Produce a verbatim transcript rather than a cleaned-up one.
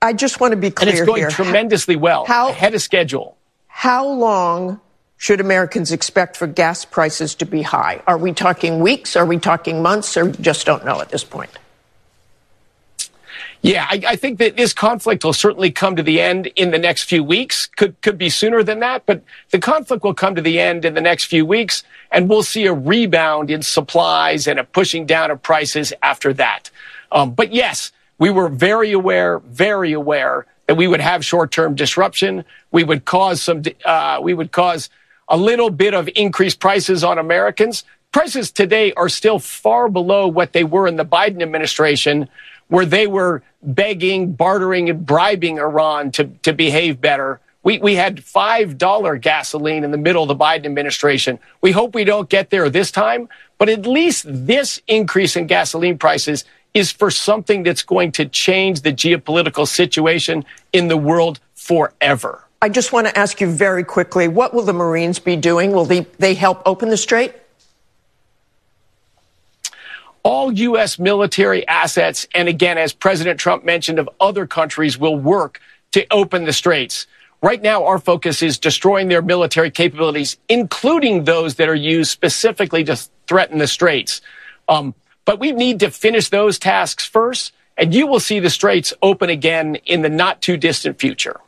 I just want to be clear here. And it's going here. tremendously well, how, ahead of schedule. How long should Americans expect for gas prices to be high? Are we talking weeks? Are we talking months? Or just don't know at this point? Yeah, I, I think that this conflict will certainly come to the end in the next few weeks. Could could be sooner than that, but the conflict will come to the end in the next few weeks, and we'll see a rebound in supplies and a pushing down of prices after that. Um, but yes, we were very aware, very aware that we would have short-term disruption. We would cause some, uh, we would cause a little bit of increased prices on Americans. Prices today are still far below what they were in the Biden administration, where they were begging, bartering, and bribing Iran to, to behave better. We, we had five dollar gasoline in the middle of the Biden administration. We hope we don't get there this time, but at least this increase in gasoline prices is for something that's going to change the geopolitical situation in the world forever. I just want to ask you very quickly, what will the Marines be doing? Will they, they help open the strait? All U S military assets, and again, as President Trump mentioned, of other countries, will work to open the straits. Right now, our focus is destroying their military capabilities, including those that are used specifically to threaten the straits. Um, but we need to finish those tasks first, and you will see the straits open again in the not too distant future.